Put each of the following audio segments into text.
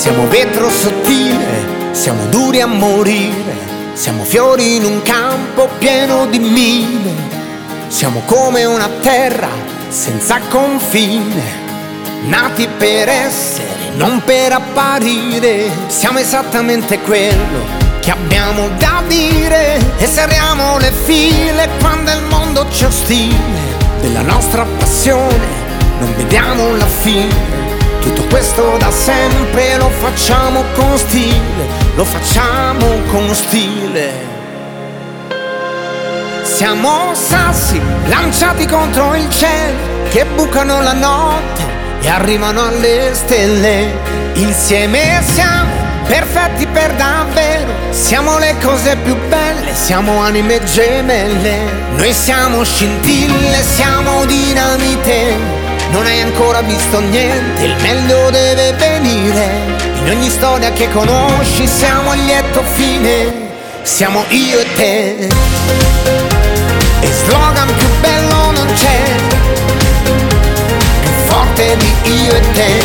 Siamo vetro sottile, siamo duri a morire, siamo fiori in un campo pieno di mine. Siamo come una terra senza confine, nati per essere, non per apparire. Siamo esattamente quello che abbiamo da dire e serriamo le file quando il mondo ci ostile. Della nostra passione non vediamo la fine. Tutto questo da sempre lo facciamo con stile, lo facciamo con stile. Siamo sassi lanciati contro il cielo che bucano la notte e arrivano alle stelle. Insieme siamo perfetti per davvero, siamo le cose più belle, siamo anime gemelle. Noi siamo scintille, siamo dinamite. Non hai ancora visto niente, il meglio deve venire. In ogni storia che conosci siamo il lieto fine. Siamo io e te, e slogan più bello non c'è, più forte di io e te.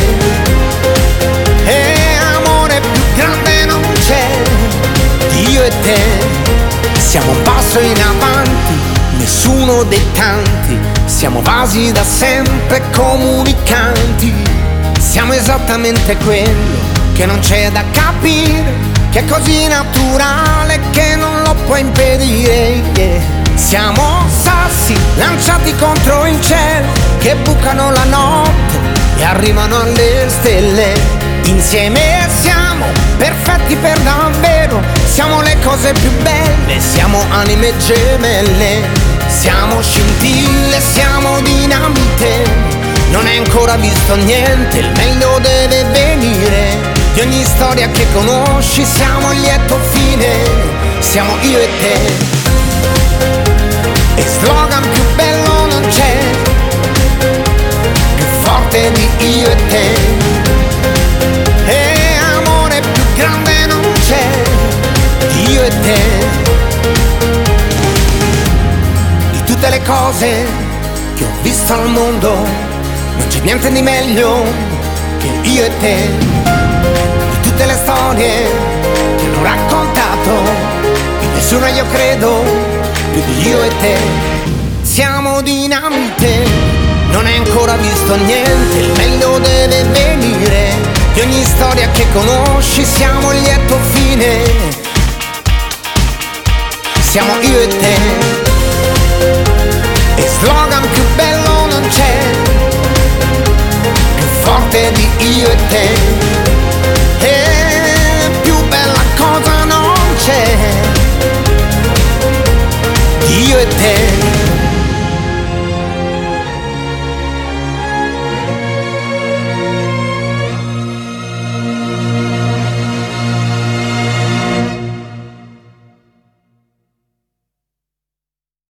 E amore più grande non c'è, di io e te. Siamo un passo in avanti, nessuno dei tanti. Siamo vasi da sempre comunicanti. Siamo esattamente quello che non c'è da capire, che è così naturale che non lo puoi impedire, yeah. Siamo sassi lanciati contro il cielo che bucano la notte e arrivano alle stelle. Insieme siamo perfetti per davvero, siamo le cose più belle, siamo anime gemelle. Siamo scintille, siamo dinamite. Non hai ancora visto niente, il meglio deve venire. Di ogni storia che conosci siamo il lieto fine. Siamo io e te, e slogan più bello non c'è, più forte di io e te. E amore più grande non c'è, di io e te. Tutte le cose che ho visto al mondo non c'è niente di meglio che io e te. Di tutte le storie che hanno raccontato, di nessuno io credo più di io e te. Siamo dinamite, non hai ancora visto niente, il meglio deve venire. Di ogni storia che conosci siamo il lieto fine. Siamo io e te.